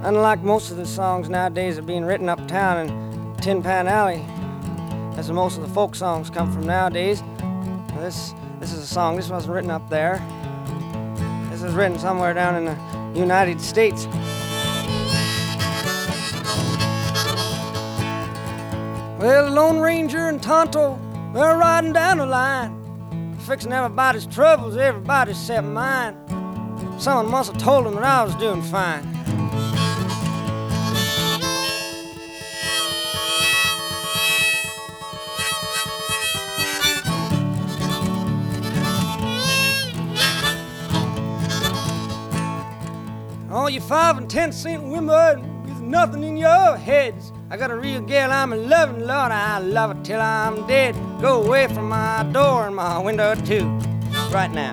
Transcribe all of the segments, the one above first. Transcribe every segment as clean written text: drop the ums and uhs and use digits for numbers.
Unlike most of the songs nowadays that are being written uptown in Tin Pan Alley, that's where most of the folk songs come from nowadays. This is a song, this wasn't written up there. This was written somewhere down in the United States. Well, the Lone Ranger and Tonto, they're riding down the line, fixing everybody's troubles, everybody except mine. Someone must have told them that I was doing fine. All you 5 and 10 cent women with nothing in your heads, I got a real gal I'm in loving, Lord, I love her till I'm dead. Go away from my door and my window too, right now.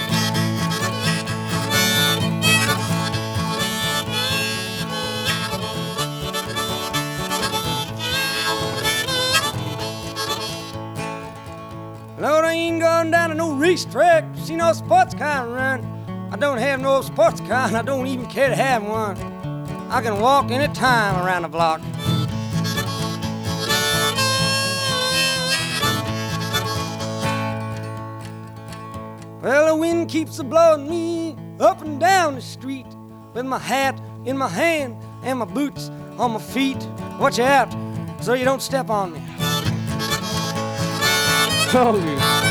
Lord, I ain't going down to no racetrack, see no sports car run. I don't have no sports car, and I don't even care to have one. I can walk any time around the block. Well, the wind keeps a-blowing me up and down the street with my hat in my hand and my boots on my feet. Watch out so you don't step on me. Oh, yeah.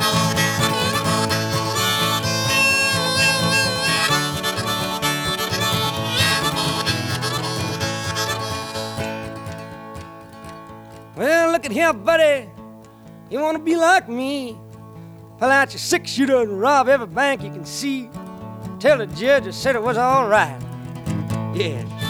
Well, look at here, buddy. You want to be like me? Pull out your 6-shooter and rob every bank you can see. Tell the judge I said it was all right. Yeah.